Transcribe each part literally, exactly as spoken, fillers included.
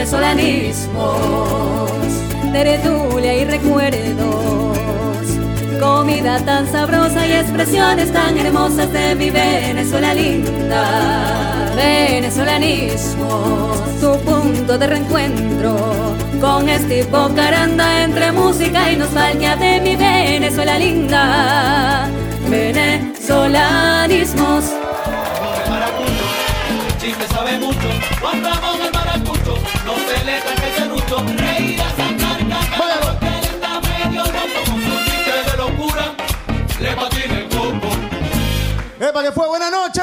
venezolanismos, tertulia y recuerdos, comida tan sabrosa y expresiones tan hermosas de mi Venezuela linda. Venezolanismos, tu punto de reencuentro con este Bocaranda entre música y nostalgia de mi Venezuela linda. Venezolanismos. Chiste sabe mucho, cuando vamos al maracucho, no se le traje serrucho, reír a sacar caca, porque él está medio loco con su chiste de locura, le patina el coco. ¡Epa, que fue! ¡Buenas noches!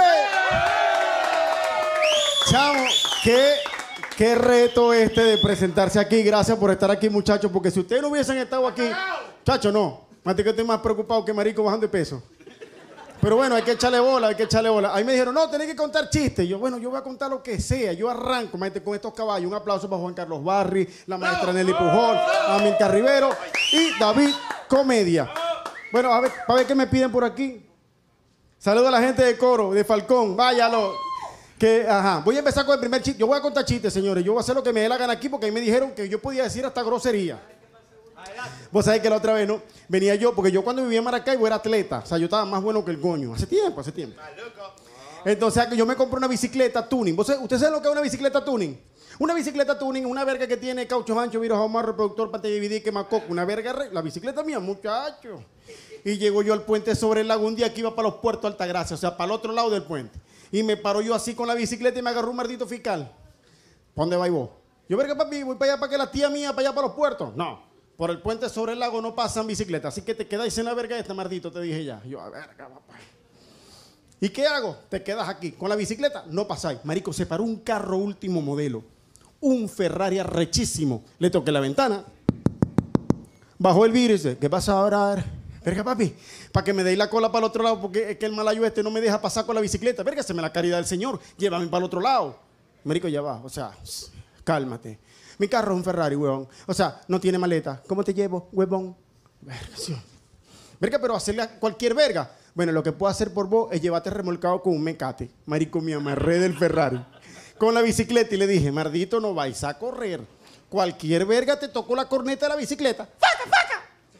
Chamo, qué, qué reto este de presentarse aquí. Gracias por estar aquí, muchachos, porque si ustedes no hubiesen estado aquí, chacho, no. Más que estoy más preocupado que marico bajando de peso. Pero bueno, hay que echarle bola, hay que echarle bola. Ahí me dijeron, no, tenés que contar chistes. Yo, bueno, yo voy a contar lo que sea. Yo arranco, imagínate, con estos caballos. Un aplauso para Juan Carlos Barri, la maestra Nelly Pujol, Amilcar Rivero y David Comedia. Bueno, a ver, para ver qué me piden por aquí. Saludo a la gente de coro, de Falcón, váyalo. Que, ajá, voy a empezar con el primer chiste. Yo voy a contar chistes, señores. Yo voy a hacer lo que me dé la gana aquí porque ahí me dijeron que yo podía decir hasta grosería. Vos sabés que la otra vez, ¿no? Venía yo, porque yo cuando vivía en Maracaibo era atleta. O sea, yo estaba más bueno que el coño. Hace tiempo, hace tiempo. Entonces, yo me compré una bicicleta tuning. ¿Vos, ¿Usted sabe lo que es una bicicleta tuning? Una bicicleta tuning, una verga que tiene cauchos anchos, virus amarro, reproductor, pantalla D V D, quemacoco. Una verga, re... la bicicleta mía, muchacho. Y llego yo al puente sobre el lago un día que iba para los puertos Altagracia, o sea, para el otro lado del puente. Y me paro yo así con la bicicleta y me agarró un maldito fiscal. ¿Para dónde vais vos? Yo, verga, papi, voy para allá para que la tía mía, para allá para los puertos. No. Por el puente sobre el lago no pasan bicicletas, así que te quedáis en la verga esta, mardito, te dije ya. Yo, a verga, papá. ¿Y qué hago? Te quedas aquí. Con la bicicleta no pasáis. Marico, se paró un carro último modelo. Un Ferrari arrechísimo. Le toqué la ventana. Bajó el vidrio y dice, ¿qué pasa ahora? Verga, papi, para que me deis la cola para el otro lado, porque es que el malayo este no me deja pasar con la bicicleta. Verga, se me la caridad del señor. Llévame para el otro lado. Marico, ya va. O sea, cálmate. Mi carro es un Ferrari, huevón. O sea, no tiene maleta. ¿Cómo te llevo, huevón? Verga, sí. Verga, pero hacerle a cualquier verga. Bueno, lo que puedo hacer por vos es llevarte remolcado con un mecate. Marico, me amarré del Ferrari. Con la bicicleta y le dije, mardito, no vais a correr. Cualquier verga te tocó la corneta de la bicicleta. ¡Faca, faca!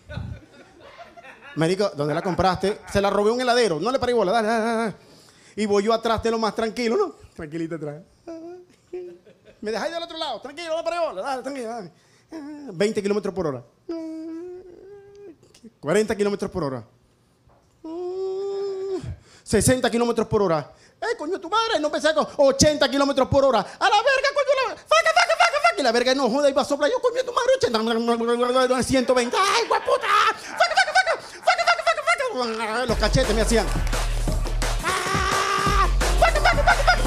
Marico, ¿dónde la compraste? Se la robé a un heladero. No le paré bola. Dale, dale, dale. Y voy yo atrás de lo más tranquilo, ¿no? Tranquilito atrás. Me dejáis del otro lado, tranquilo, no para bola, dale, tranquilo, dale. veinte kilómetros por hora. cuarenta kilómetros por hora. sesenta kilómetros por hora. ¡Eh, coño, tu madre! No pensé con ochenta kilómetros por hora. ¡A la verga, coño! La... ¡Faca, faca, faca, faca! Y la verga no joda, iba a soplar. Yo, coño, tu madre, ochenta, ciento veinte. ¡Ay, guaputa! ¡Faca, faca, faca! ¡Faca, faca, faca, faca! Los cachetes me hacían. ¡Ah! ¡Faca, faca, faca, faca!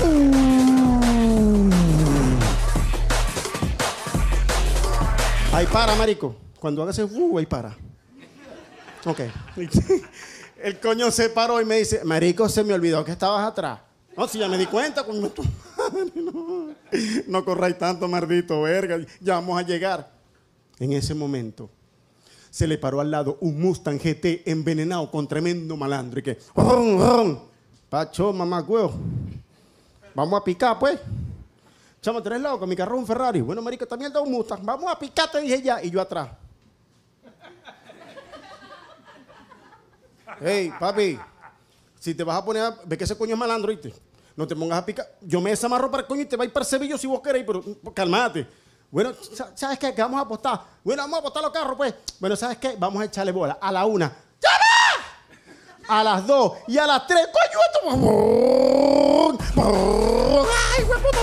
Ahí para, marico. Cuando haga ese uh, ahí para. Ok. El coño se paró y me dice, marico, se me olvidó que estabas atrás. No, si ya me di cuenta, coño, tu madre, no. No corráis tanto, maldito, verga. Ya vamos a llegar. En ese momento, se le paró al lado un Mustang G T envenenado con tremendo malandro. Y que, ron, ron. Pacho, mamá, huevo. Vamos a picar, pues. Chamo, ¿tenés lado con mi carro un Ferrari? Bueno, marico, también da un Mustang. Vamos a picar, te dije ya. Y yo atrás. Hey, papi, si te vas a poner a... Ve que ese coño es malandro, ¿viste? No te pongas a picar. Yo me desamarro para el coño y te vais para el Sevillo si vos queréis, pero calmate. Bueno, ¿sabes qué? ¿Qué vamos a apostar? Bueno, vamos a apostar los carros, pues. Bueno, ¿sabes qué? Vamos a echarle bola. A la una. ¡Ya va! A las dos. Y a las tres. ¡Coño, esto! ¡Ay, güey, puta!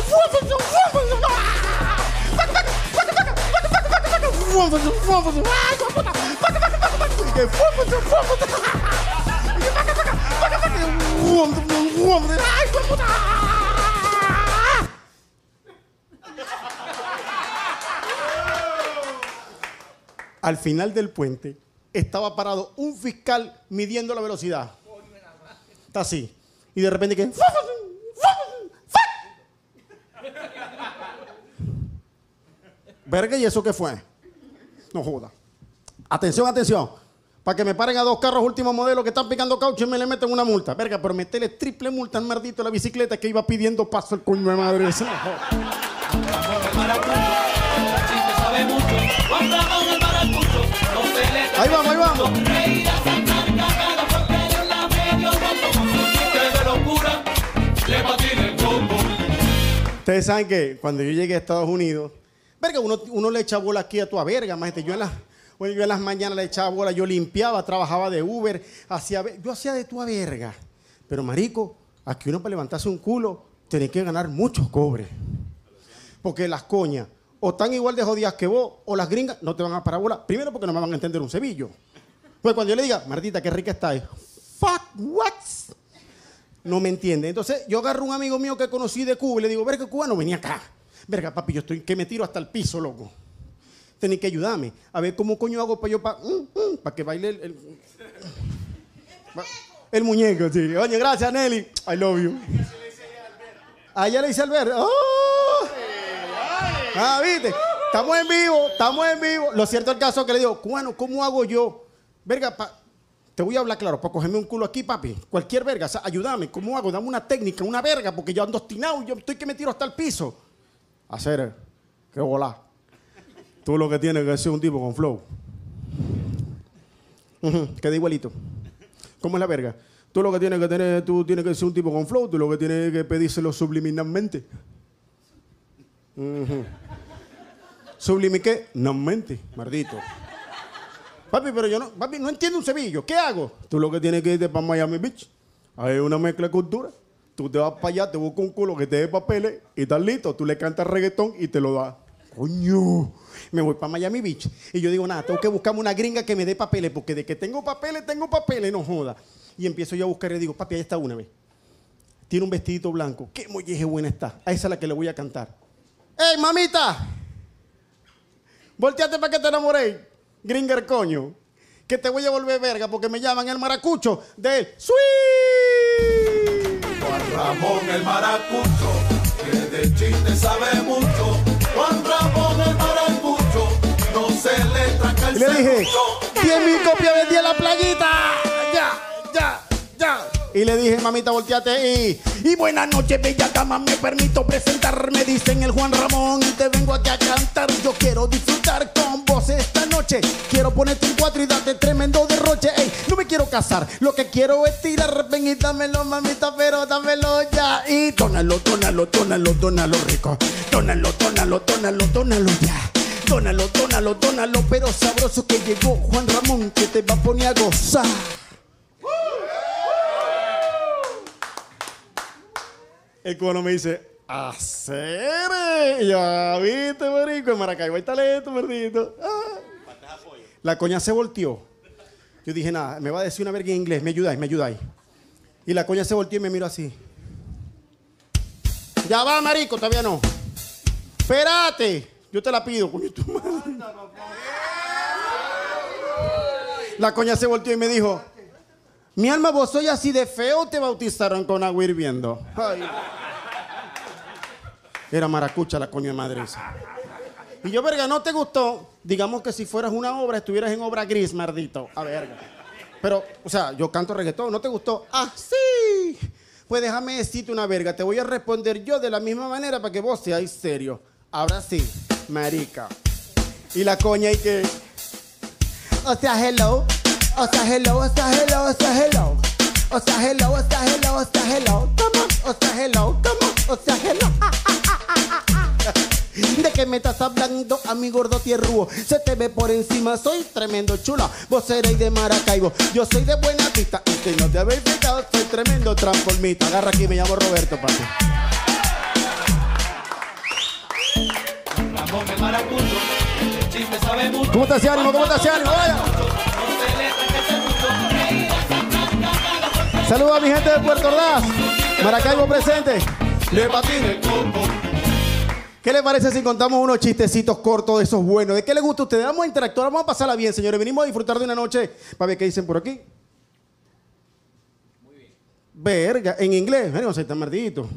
Al final del puente estaba parado un fiscal midiendo la velocidad. Está así. Y de repente que... Verga, ¿y eso qué fue? No joda. Atención, atención. Para que me paren a dos carros último modelo que están picando caucho y me le meten una multa. Verga, pero meterle triple multa al maldito a la bicicleta que iba pidiendo paso el coño de madre. Ustedes saben que cuando yo llegué a Estados Unidos, verga, uno, uno le echa bola aquí a toda verga, más yo en las, bueno, yo en las mañanas le echaba bola, yo limpiaba, trabajaba de Uber, hacía, yo hacía de toda verga. Pero marico, aquí uno para levantarse un culo tiene que ganar muchos cobres. Porque las coñas o están igual de jodidas que vos, o las gringas no te van a parar bola. Primero porque no me van a entender un cebillo. Pues cuando yo le diga, Martita, qué rica está, fuck, what? No me entiende. Entonces yo agarro un amigo mío que conocí de Cuba y le digo, verga, cubano, venía acá. Verga, papi, yo estoy que me tiro hasta el piso, loco. Tenés que ayudarme. A ver cómo coño hago para yo para mm, mm, para que baile el, el, el muñeco, sí. Oye, gracias, Nelly. I love you. A ella le dice Albert. ¡Oh! Ah, viste. Estamos en vivo, estamos en vivo. Lo cierto es el caso que le digo, cubano, ¿cómo hago yo? Verga, pa, te voy a hablar claro, para cogerme un culo aquí, papi. Cualquier verga, o sea, ayúdame. ¿Cómo hago? Dame una técnica, una verga, porque yo ando obstinado y yo estoy que me tiro hasta el piso. Hacer, qué volá. Tú lo que tienes que ser un tipo con flow. Uh-huh, queda igualito. ¿Cómo es la verga? Tú lo que tienes que tener, tú tienes que ser un tipo con flow, tú lo que tienes que pedírselo subliminalmente. Uh-huh. ¿Sublimi qué? No mente, maldito. Papi, pero yo no, papi, no entiendo un cebillo. ¿Qué hago? Tú lo que tienes que irte para Miami Beach. Hay una mezcla de cultura. Tú te vas para allá, te buscas un culo que te dé papeles y estás listo. Tú le cantas reggaetón y te lo das. Coño. Me voy para Miami Beach. Y yo digo, nada, tengo que buscarme una gringa que me dé papeles, porque de que tengo papeles, tengo papeles, no joda. Y empiezo yo a buscar y digo, papi, ahí está una vez. Tiene un vestidito blanco. Qué molleje buena está. A esa es la que le voy a cantar. ¡Ey, mamita! Volteate para que te enamoré. Gringer, coño. Que te voy a volver verga porque me llaman el maracucho del Sweet. Juan Ramón el maracucho, que de chiste sabe mucho. Juan Ramón el maracucho, no se le tranca el Y le dije, serrucho. diez mil copias vendí en la playita. Ya, ya, ya. Y le dije, mamita, volteate y... Y buenas noches, bella dama, me permito presentarme. Dicen el Juan Ramón y te vengo aquí a cantar. Yo quiero disfrutar con vos esta noche. Quiero ponerte un cuatro y darte tremendo derroche. Ey, no me quiero casar, lo que quiero es tirar. Ven y dámelo, mamita, pero dámelo ya. Y tónalo, tónalo, tónalo, tónalo rico. Tónalo, tónalo, tónalo, tónalo ya. Tónalo, tónalo, tónalo, pero sabroso que llegó Juan Ramón, que te va a poner a gozar. El cubano me dice, hacer. Ya viste, marico, en Maracaibo hay talento, maldito. Ah. La coña se volteó. Yo dije, nada, me va a decir una verga en inglés, me ayudáis, me ayudáis. Y la coña se volteó y me miró así. Ya va, marico, todavía no. Espérate, yo te la pido, coño, tu madre. La coña se volteó y me dijo, mi alma, vos soy así de feo, te bautizaron con agua hirviendo. Ay. Era maracucha la coña de madre esa. Y yo, verga, ¿no te gustó? Digamos que si fueras una obra, estuvieras en obra gris, mardito. A verga. Pero, o sea, yo canto reggaetón, ¿no te gustó? Ah, sí. Pues déjame decirte una verga. Te voy a responder yo de la misma manera para que vos seáis serio. Ahora sí, marica. Y la coña y que... O sea, hello. O sea, hello, o sea, hello, o sea, hello. O sea, hello, o sea, hello, o sea, hello. ¿Cómo? O sea, hello, ¿cómo? O sea, hello. Ah, ah, ah, ah, ah. ¿De qué me estás hablando, a mi gordo tierrúo? Se te ve por encima, soy tremendo chula. Vos seréis de Maracaibo, yo soy de Buena Vista. Y si no te habéis fijado, soy tremendo transformista. Agarra aquí, me llamo Roberto, papi. Ramón el maracucho, el chiste sabe mucho. ¿Cómo te hace ánimo? ¿Cómo te hace ánimo? Vaya. Saludos a mi gente de Puerto Ordaz. Maracaibo presente. Le patine. ¿Qué les parece si contamos unos chistecitos cortos de esos buenos? ¿De qué les gusta a ustedes? Vamos a interactuar, vamos a pasarla bien, señores. Venimos a disfrutar de una noche. Para ver qué dicen por aquí. Muy bien. Verga, en inglés. Miren, soy tan maldito.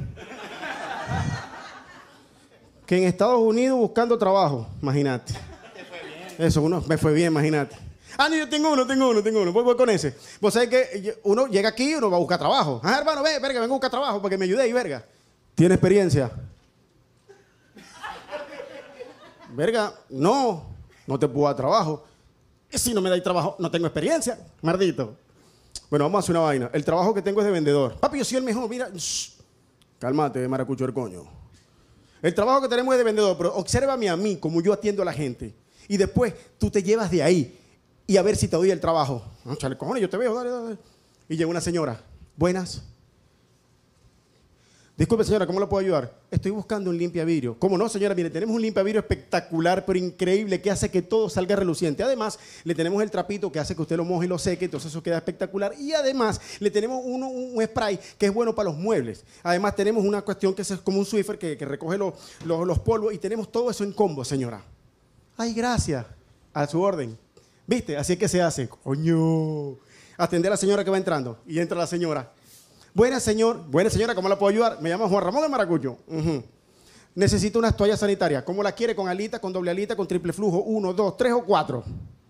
Que en Estados Unidos buscando trabajo, imagínate. Eso, uno, me fue bien, imagínate. Ah, no, yo tengo uno, tengo uno, tengo uno. Voy, voy con ese. Vos sabés que uno llega aquí y uno va a buscar trabajo. Ah, hermano, ven, verga, vengo a buscar trabajo para que me ayudéis, verga. ¿Tiene experiencia? Verga, no, no te puedo dar trabajo. Y si no me dais trabajo, no tengo experiencia, maldito. Bueno, vamos a hacer una vaina. El trabajo que tengo es de vendedor. Papi, yo soy el mejor, mira. Shh. Cálmate, maracucho del coño. El trabajo que tenemos es de vendedor, pero obsérvame a mí como yo atiendo a la gente. Y después tú te llevas de ahí y a ver si te doy el trabajo. No, chale, cojones, yo te veo, dale, dale. Y llega una señora. Buenas. Disculpe, señora, ¿cómo le puedo ayudar? Estoy buscando un limpiavidrio. ¿Cómo no, señora? Mire, tenemos un limpiavidrio espectacular, pero increíble, que hace que todo salga reluciente. Además, le tenemos el trapito que hace que usted lo moje y lo seque, entonces eso queda espectacular. Y además, le tenemos uno, un spray que es bueno para los muebles. Además, tenemos una cuestión que es como un Swiffer que, que recoge los, los, los polvos y tenemos todo eso en combo, señora. Ay, gracias. A su orden. ¿Viste? Así es que se hace. Coño. Atender a la señora que va entrando. Y entra la señora. Buena, señor. Buena, señora, ¿cómo la puedo ayudar? Me llamo Juan Ramón de Maracucho. Uh-huh. Necesito unas toallas sanitarias. ¿Cómo la quiere? ¿Con alita, con doble alita, con triple flujo? ¿Uno, dos, tres o cuatro?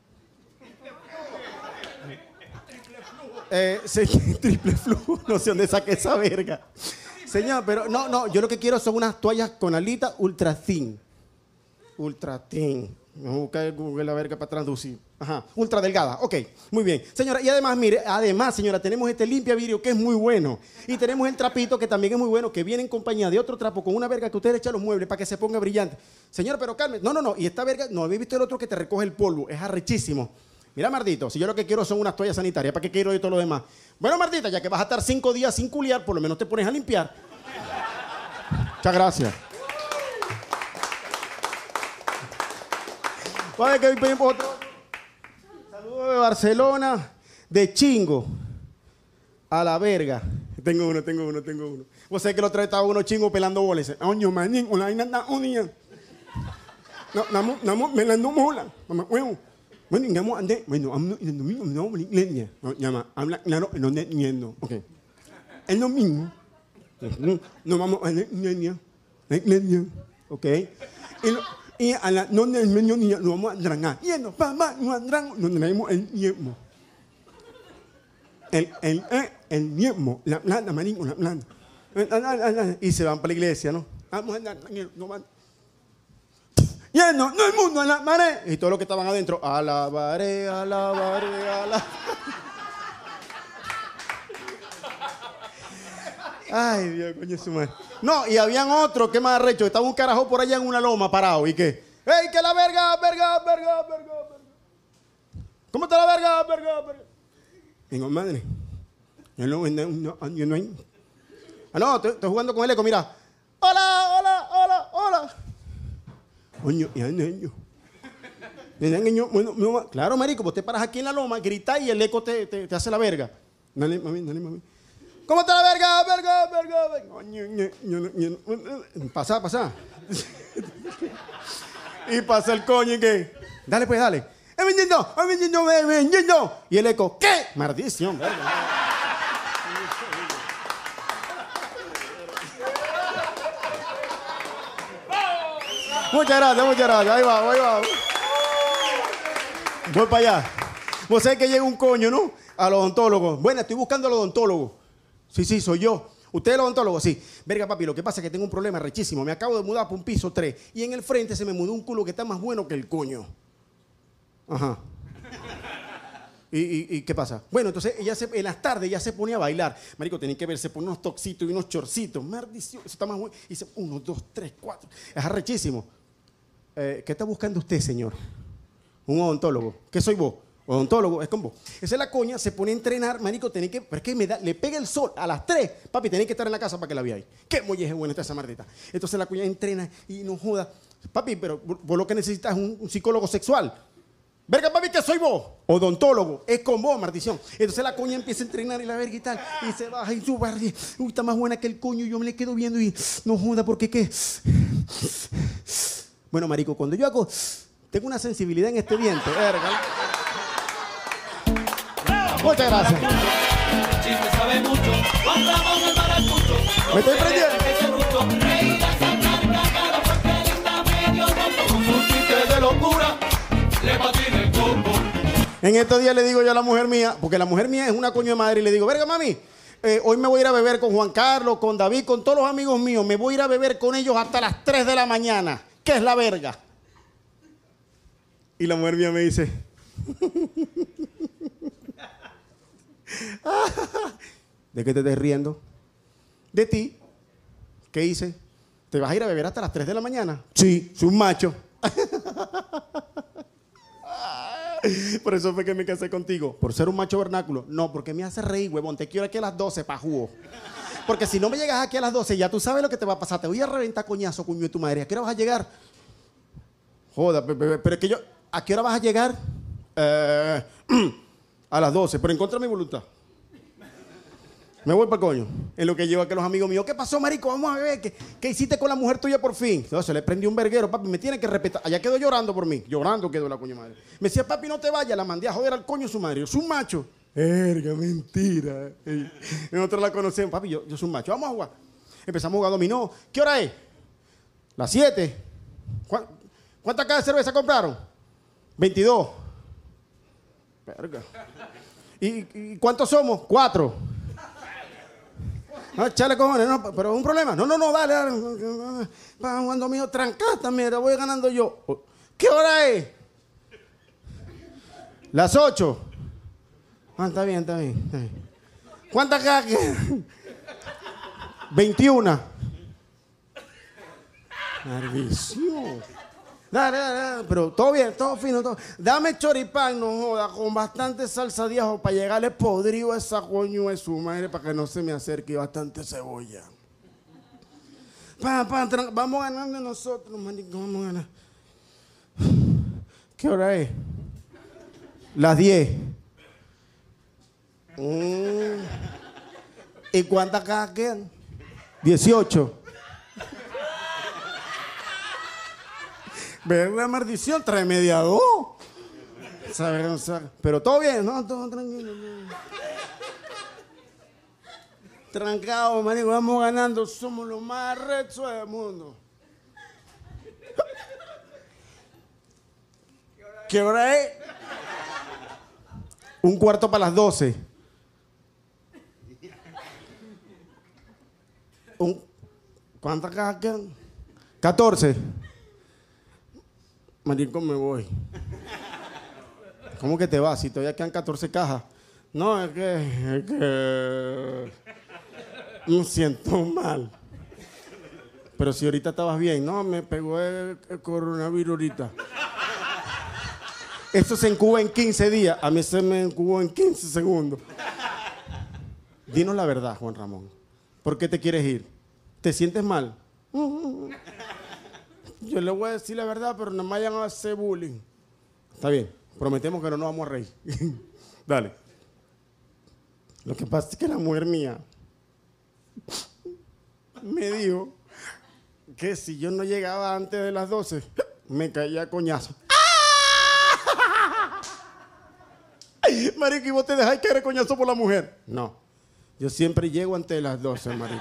Eh, se, triple flujo. No sé dónde saqué esa verga. Señor, pero no, no. Yo lo que quiero son unas toallas con alita ultra thin. Ultra thin. Vamos a buscar Google la verga para traducir. Ajá, ultra delgada. Ok, muy bien. Señora, y además, mire, además, señora, tenemos este limpiavidrio que es muy bueno. Y tenemos el trapito que también es muy bueno, que viene en compañía de otro trapo con una verga que usted le echa a los muebles para que se ponga brillante. Señora, pero calme. No, no, no. Y esta verga, no habéis visto el otro que te recoge el polvo. Es arrechísimo. Mira, Mardito, si yo lo que quiero son unas toallas sanitarias, ¿para qué quiero yo todo lo demás? Bueno, Mardita, ya que vas a estar cinco días sin culiar, por lo menos te pones a limpiar. Muchas gracias. Vale, que hoy pedimos otro. Saludos de Barcelona, de Chingo a la verga. Tengo uno, tengo uno, tengo uno. Vos sabés que lo trae estaba uno chingo pelando bolas. Oño, manín, una vaina na unía. No, namo, namo, me la no mola. Mamá, bueno, bueno, digamos, ande, bueno, no, no, no, no, no, llama, habla, claro, no entiendo. Ok. Es lo mismo. No vamos a la iglesia, la iglesia, ok. Y lo, Y a la no del mediodía lo vamos a dragar. Y no, papá, no dragamos, nos traemos el diezmo. El, el, el, el diezmo, la plata, marico, la plata. Y se van para la iglesia, ¿no? Vamos a andar, no van. Lleno, no el mundo, alabaré. Y todos los que estaban adentro, alabaré, alabaré, alabaré. Ay, Dios, coño, su madre. No, y habían otros, que más arrecho. Estaba un carajo por allá en una loma parado. ¿Y qué? ¡Ey, que la verga, verga, verga, verga, verga! ¿Cómo está la verga, verga, verga? Digo, madre. Yo no, no, yo no hay. Ah, no, estoy, estoy jugando con el eco, mira. ¡Hola, hola, hola, hola! Coño, y niño. Bueno, no, claro, marico, vos te paras aquí en la loma, gritas y el eco te, te, te hace la verga. Dale, mami, dale, mami. ¿Cómo está la verga? Verga, verga, verga. Pasa, pasa. Y pasa el coño y que. Dale, pues, dale. ¡Es vendiendo! ¡Es vendiendo! ¡Es vendiendo! Y el eco, ¿qué? Maldición, verga. Muchas gracias, muchas gracias. Ahí va, ahí va. Voy para allá. Vos sabés que llega un coño, ¿no? Al odontólogo. Bueno, estoy buscando al odontólogo. Sí, sí, soy yo. ¿Usted es el odontólogo? Sí. Verga, papi, lo que pasa es que tengo un problema rechísimo. Me acabo de mudar para un piso tres y en el frente se me mudó un culo que está más bueno que el coño. Ajá. ¿Y, y, y qué pasa? Bueno, entonces ella se, en las tardes ya se ponía a bailar. Marico, tenía que ver, se pone unos toxitos y unos chorcitos. Maldición, eso está más bueno. Y dice, uno, dos, tres, cuatro. Es arrechísimo. Eh, ¿Qué está buscando usted, señor? Un odontólogo. ¿Qué soy vos? Odontólogo, es con vos. Esa es la coña, se pone a entrenar, marico, tenés que, pero es que me da, le pega el sol a las tres, papi, tenés que estar en la casa para que la veáis. Qué molleje buena está esa mardita. Entonces la coña entrena y no joda. Papi, pero vos lo que necesitas es un, un psicólogo sexual. Verga, papi, que soy vos. Odontólogo, es con vos, maldición. Entonces la coña empieza a entrenar y la verga y tal, y se baja y sube, uy, está más buena que el coño, y yo me le quedo viendo y no joda, porque qué. Bueno, marico, cuando yo hago, tengo una sensibilidad en este diente, verga. Muchas gracias. Chiste sabe mucho, Juan Ramón el maracucho. Me estoy prendiendo. De locura, le patina el coco. En estos días le digo yo a la mujer mía, porque la mujer mía es una coño de madre, y le digo, verga, mami, eh, hoy me voy a ir a beber con Juan Carlos, con David, con todos los amigos míos. Me voy a ir a beber con ellos hasta las tres de la mañana. ¿Qué es la verga? Y la mujer mía me dice... ¿De qué te estás riendo? De ti. ¿Qué hice? ¿Te vas a ir a beber hasta las tres de la mañana? Sí, soy un macho. Por eso fue que me casé contigo. ¿Por ser un macho vernáculo? No, porque me hace reír, huevón. Te quiero aquí a las doce, pa' jugo. Porque si no me llegas aquí a las doce, ya tú sabes lo que te va a pasar. Te voy a reventar coñazo, cuño de tu madre. ¿A qué hora vas a llegar? Joda, pero es que yo... ¿A qué hora vas a llegar? Eh, a las doce, pero en contra de mi voluntad. Me voy para el coño. En lo que llevo a que los amigos míos, ¿qué pasó, marico? Vamos a ver, ¿qué, qué hiciste con la mujer tuya por fin? No, se le prendió un verguero, papi, me tiene que respetar. Allá quedó llorando por mí. Llorando quedó la coño madre. Me decía, papi, no te vayas, la mandé a joder al coño su madre. Yo soy un macho. Erga, mentira. Ey. Nosotros la conocemos, papi, yo, yo soy un macho. Vamos a jugar. Empezamos a jugar dominó. ¿Qué hora es? Las siete. ¿Cuántas cajas de cerveza compraron? veintidós. Verga. ¿Y, y cuántos somos? Cuatro. No, chale, cojones, no, pero es un problema. No, no, no, dale, dale. Cuando mío, trancaste, mira, voy ganando yo. ¿Qué hora es? Las ocho. Ah, está bien, está bien, está bien. ¿Cuántas cajas quedan? veintiuna. Maldición. Dale, dale, dale, pero todo bien, todo fino, todo. Dame choripán, no joda, con bastante salsa de ajo para llegarle podrido a esa coño de su madre para que no se me acerque y bastante cebolla. Pa, pa, vamos ganando nosotros, manico, vamos a ganar. ¿Qué hora es? Las diez. Mm. ¿Y cuántas cajas quedan? dieciocho. Ver la maldición, trae mediador. ¿Sabes? Pero todo bien, ¿no? Todo tranquilo. Trancado, marico, vamos ganando. Somos los más rechos del mundo. ¿Qué hora es? Un cuarto para las doce. Un, ¿Cuántas cajas quedan? catorce. Marico, me voy. ¿Cómo que te vas? Si todavía quedan catorce cajas. No, es que... Es que... Me siento mal. Pero si ahorita estabas bien. No, me pegó el, el coronavirus ahorita. Esto se incuba en quince días. A mí se me incubó en quince segundos. Dinos la verdad, Juan Ramón. ¿Por qué te quieres ir? ¿Te sientes mal? Yo le voy a decir la verdad, pero no me vayan a hacer bullying. Está bien, prometemos que no nos vamos a reír. Dale. Lo que pasa es que la mujer mía me dijo que si yo no llegaba antes de las doce, me caía a coñazo. Marico, ¿y vos te dejáis caer a coñazo por la mujer? No, yo siempre llego antes de las doce, marico.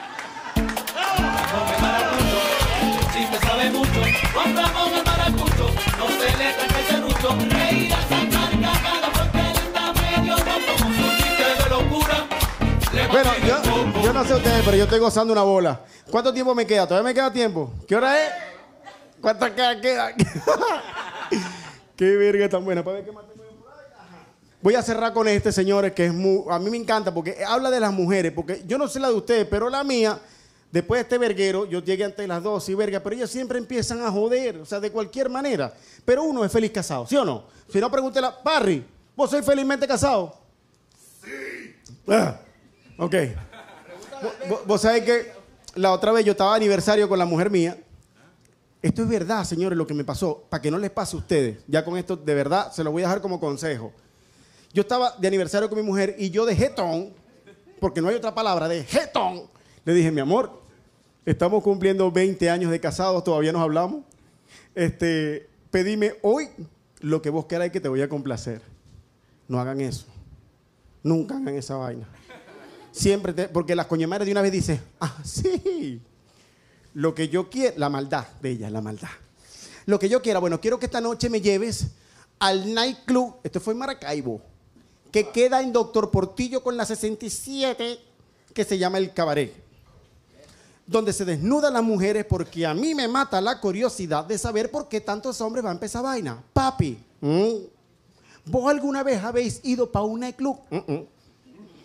Si te sabe mucho, Juan Ramón el maracucho, no se le trae ese rucho, reír a sacar cagada porque él está medio loco con su chiste de locura. Bueno, yo, yo no sé ustedes, pero yo estoy gozando una bola. ¿Cuánto tiempo me queda? ¿Todavía me queda tiempo? ¿Qué hora es? ¿Cuántas cajas quedan? Qué verga tan buena. ¿Para ver qué más tengo yo por ahí? Ajá. Voy a cerrar con este, señores, que es muy, a mí me encanta porque habla de las mujeres, porque yo no sé la de ustedes, pero la mía... Después de este verguero, yo llegué antes de las doce y verga, pero ellas siempre empiezan a joder, o sea, de cualquier manera. Pero uno es feliz casado, ¿sí o no? Si no, pregúntela, Parry, ¿vos sois felizmente casado? Sí. Ah, ok. ¿Vos, vos sabés que la otra vez yo estaba de aniversario con la mujer mía? Esto es verdad, señores, lo que me pasó, para que no les pase a ustedes. Ya con esto, de verdad, se lo voy a dejar como consejo. Yo estaba de aniversario con mi mujer y yo de jetón, porque no hay otra palabra, de jetón, le dije, mi amor, estamos cumpliendo veinte años de casados, todavía nos hablamos. Este, pedime hoy lo que vos queráis que te voy a complacer. No hagan eso. Nunca hagan esa vaina. Siempre, te, porque las coñemares de una vez dicen, ah, sí. Lo que yo quiero, la maldad de ella, la maldad. Lo que yo quiera, bueno, quiero que esta noche me lleves al nightclub, esto fue en Maracaibo, que queda en Doctor Portillo con la sesenta y siete, que se llama El Cabaret, donde se desnudan las mujeres, porque a mí me mata la curiosidad de saber por qué tantos hombres van a empezar vaina. Papi, ¿mm? ¿vos alguna vez habéis ido para un nightclub? Mm -mm.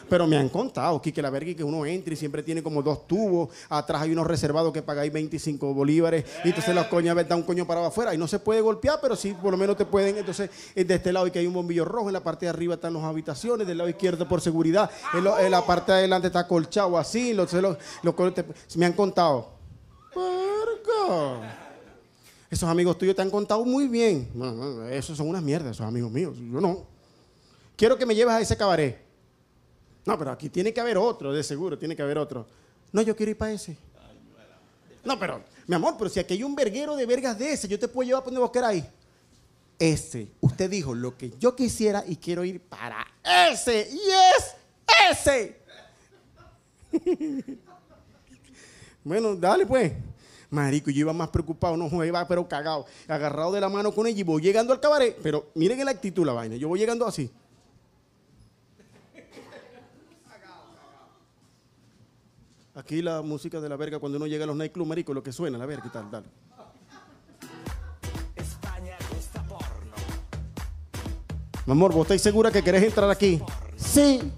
Pero me han contado, que la verga, que uno entra y siempre tiene como dos tubos. Atrás hay unos reservados que pagáis veinticinco bolívares. Y entonces las coñas da un coño parado afuera. Y no se puede golpear, pero sí, por lo menos te pueden. Entonces, de este lado hay que hay un bombillo rojo. En la parte de arriba están las habitaciones. Del lado izquierdo por seguridad. En, lo, en la parte de adelante está colchado así. Los, los, los, te, me han contado. Verga. Esos amigos tuyos te han contado muy bien. No, no, esos son unas mierdas, esos amigos míos. Yo no. Quiero que me lleves a ese cabaret. No, pero aquí tiene que haber otro, de seguro, tiene que haber otro. No, yo quiero ir para ese. No, pero, mi amor, pero si aquí hay un verguero de vergas de ese, yo te puedo llevar para donde vos queráis. Ese. Usted dijo lo que yo quisiera y quiero ir para ese. ¡Y es ese! Bueno, dale pues. Marico, yo iba más preocupado, no, iba pero cagado, agarrado de la mano con ella y voy llegando al cabaret, pero miren la actitud la vaina, yo voy llegando así. Aquí la música de la verga cuando uno llega a los nightclubs, marico, lo que suena, la verga y tal, dale. España gusta porno. Mi amor, ¿vos estáis segura que querés entrar aquí? Sí.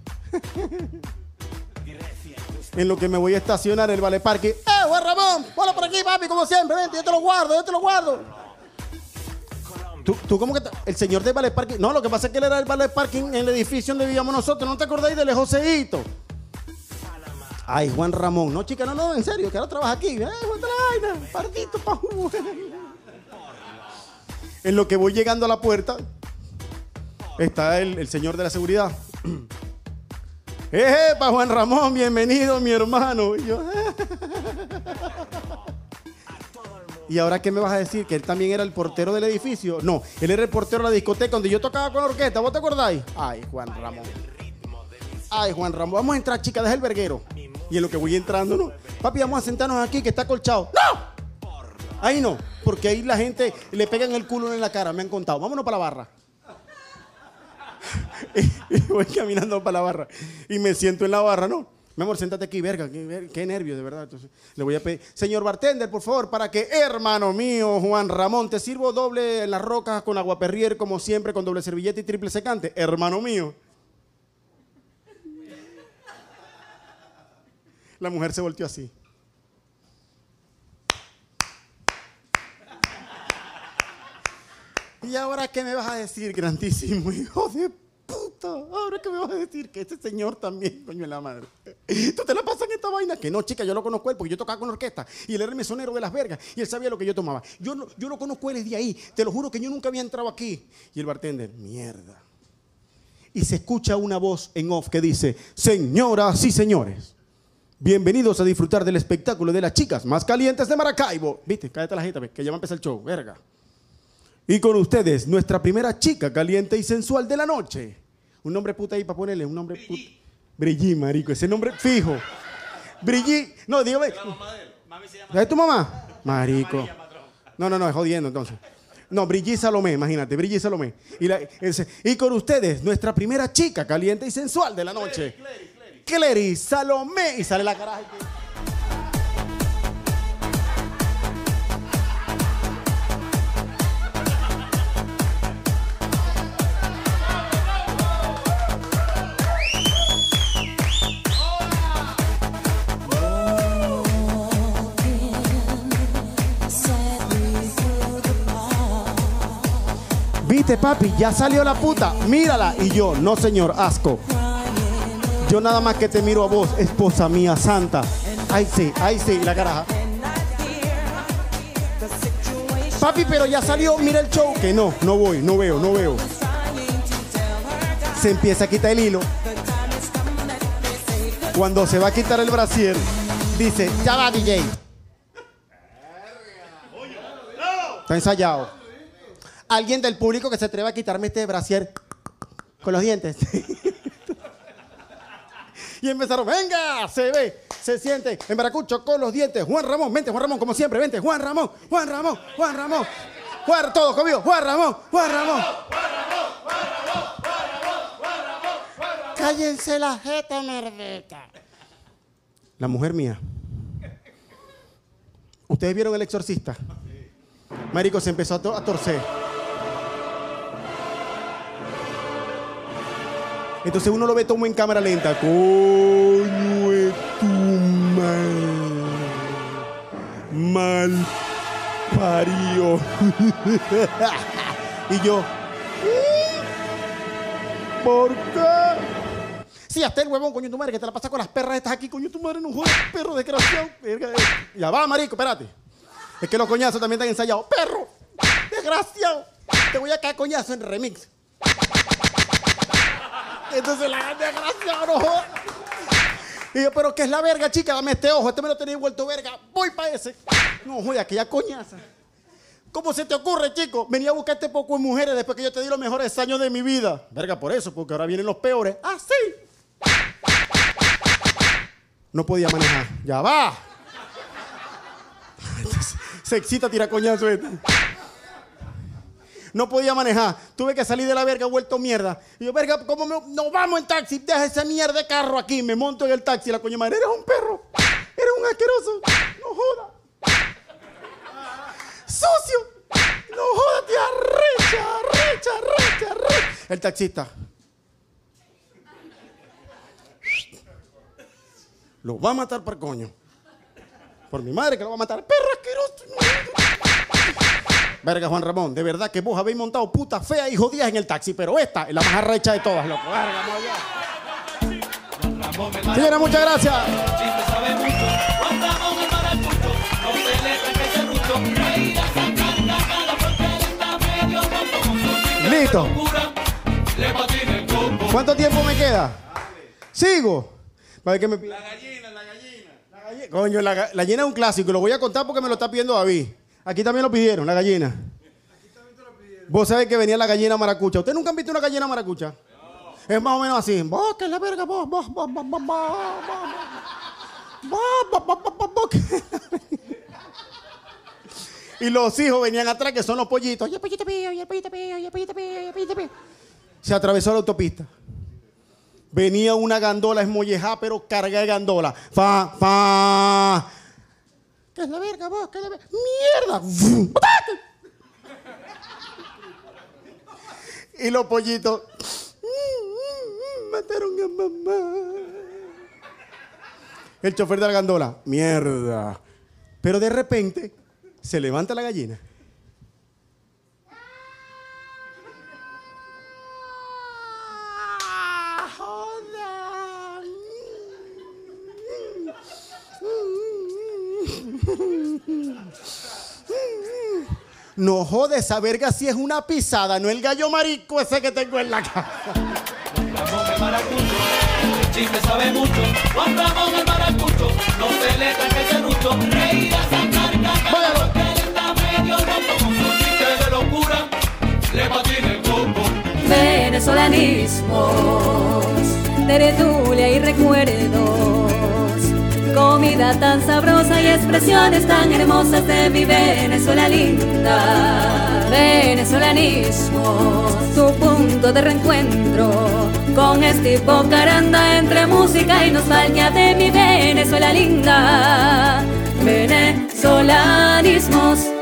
En lo que me voy a estacionar el vale parque. ¡Eh, Juan Ramón! ¡Hola por aquí, papi! Como siempre, vente, yo te lo guardo, yo te lo guardo. ¿Tú, tú cómo que te, el señor del vale parking? No, lo que pasa es que él era el vale parking en el edificio donde vivíamos nosotros. ¿No te acordáis del Joseíto? Ay, Juan Ramón. No, chica, no, no, en serio, que ahora trabaja aquí. ¡Eh, Juan de la vaina! Partito pa' jugar. En lo que voy llegando a la puerta, está el, el señor de la seguridad. ¡Eh, pa' Juan Ramón! Bienvenido, mi hermano. Y yo, ¿y ahora qué me vas a decir? ¿Que él también era el portero del edificio? No, él era el portero de la discoteca donde yo tocaba con la orquesta. ¿Vos te acordáis? Ay, Juan Ramón. Ay, Juan Ramón. Vamos a entrar, chica, deja el verguero. Y en lo que voy entrando, ¿no? Papi, vamos a sentarnos aquí que está colchado. ¡No! Ahí no, porque ahí la gente le pegan el culo en la cara, me han contado. Vámonos para la barra. Y, y voy caminando para la barra. Y me siento en la barra, ¿no? Mi amor, siéntate aquí, verga, qué, qué nervio, de verdad. Entonces, le voy a pedir, señor bartender, por favor, para que, hermano mío, Juan Ramón, te sirvo doble en las rocas con agua perrier, como siempre, con doble servilleta y triple secante. Hermano mío. La mujer se volteó así. ¿Y ahora qué me vas a decir, grandísimo hijo de puta? ¿Ahora qué me vas a decir? Que este señor también, coño de la madre. ¿Tú te la pasas en esta vaina? Que no, chica, yo lo conozco a él porque yo tocaba con orquesta y él era el mesonero de las vergas y él sabía lo que yo tomaba. Yo, no, yo lo conozco a él desde ahí. Te lo juro que yo nunca había entrado aquí. Y el bartender, mierda. Y se escucha una voz en off que dice, señoras y señores, bienvenidos a disfrutar del espectáculo de las chicas más calientes de Maracaibo. Viste, cállate la jeta, que ya va a empezar el show, verga. Y con ustedes, nuestra primera chica caliente y sensual de la noche. Un nombre puta ahí para ponerle, un nombre puta. Brigitte, marico, ese nombre fijo. Brigitte, no, dígame. La mamá de él. Mami se llama. ¿Es tu mamá? Marico. No, no, no, es jodiendo entonces. No, Brigitte Salomé, imagínate, Brigitte Salomé. Y, la, ese, y con ustedes, nuestra primera chica caliente y sensual de la noche. Clery, Clery, Clery. Clery Salomé. Y sale la caraja. Viste, papi, ya salió la puta, mírala. Y yo, no señor, asco. Yo nada más que te miro a vos, esposa mía santa. Ay sí, ay sí, la caraja. Papi, pero ya salió, mira el show. Que no, no voy, no veo, no veo. Se empieza a quitar el hilo. Cuando se va a quitar el brasier, dice, ya va D J. Está ensayado. Alguien del público que se atreva a quitarme este brasier con los dientes. Y empezaron, venga, se ve, se siente, en Maracucho con los dientes. Juan Ramón, vente, Juan Ramón, como siempre, vente, Juan Ramón, Juan Ramón, Juan Ramón. Juan, todos conmigo, Juan Ramón, Juan Ramón. Cállense la jeta, merdita. La mujer mía. ¿Ustedes vieron El Exorcista? Marico, se empezó a, to a torcer. Entonces uno lo ve todo en cámara lenta. Coño es tu mal. Mal parió. Y yo, ¿por qué? Sí, hasta el huevón, coño tu madre, que te la pasa con las perras estas aquí, coño tu madre, no jodas, perro desgraciado. Ya va, marico, espérate. Es que los coñazos también están ensayados. Perro, desgraciado. Te voy a caer coñazo en remix. Entonces la desgraciado, no jodas. Y yo, pero ¿qué es la verga, chica? Dame este ojo, este me lo tenéis vuelto verga. Voy para ese. No jodas, aquella coñaza. ¿Cómo se te ocurre, chico? Venía a buscar este poco en mujeres después que yo te di los mejores años de mi vida. Verga, por eso, porque ahora vienen los peores. ¡Ah, sí! No podía manejar. ¡Ya va! Se excita tira coñazo este. No podía manejar. Tuve que salir de la verga vuelto mierda. Y yo, verga, ¿cómo me... No vamos en taxi. Deja ese mierda de carro aquí. Me monto en el taxi. La coña madre, eres un perro. Eres un asqueroso. No joda. ¡Sucio! ¡No jodas, tía! ¡Recha, recha, recha, recha! El taxista. Lo va a matar por coño. Por mi madre que lo va a matar. ¡Perro asqueroso! Verga, Juan Ramón, de verdad que vos habéis montado puta fea y jodías en el taxi, pero esta es la más arrecha de todas, loco. Verga, señora, muchas gracias. Listo. ¿Cuánto tiempo me queda? ¿Sigo? ¿Para ver qué me pide? La gallina, la gallina. La gallina. Coño, la, la gallina es un clásico y lo voy a contar porque me lo está pidiendo David. Aquí también lo pidieron, la gallina. Aquí también te lo pidieron. Vos sabés que venía la gallina maracucha. ¿Ustedes nunca han visto una gallina maracucha? No. Es más o menos así. Vos, que la verga, vos, vos, vos, vos, vos, vos, vos, vos, vos, vos, vos. Y los hijos venían atrás, que son los pollitos. Y el pollito pío, y el pollito pío, y el pollito pío, y el pollito pío. Se atravesó la autopista. Venía una gandola esmollejada, pero carga de gandola. Fa, fa. ¿Qué es la verga, vos? ¿Qué es la verga? ¡Mierda! Y los pollitos. Mataron a mamá. El chofer de la gandola. Mierda. Pero de repente se levanta la gallina. No jode, esa verga si es una pisada, no el gallo marico ese que tengo en la casa. Juan Ramón el maracucho, el chisme sabe mucho. Juan Ramón el maracucho, no se le traje ese rucho. Reír a sacar cacao, porque él está medio loco. Con su chiste de locura, le patina el coco. Venezolanismos, tertulia y recuerdos. Comida tan sabrosa y expresiones tan hermosas de mi Venezuela linda. Venezolanismo, tu punto de reencuentro con este hipocaranda entre música y nostalgia de mi Venezuela linda. Venezolanismos.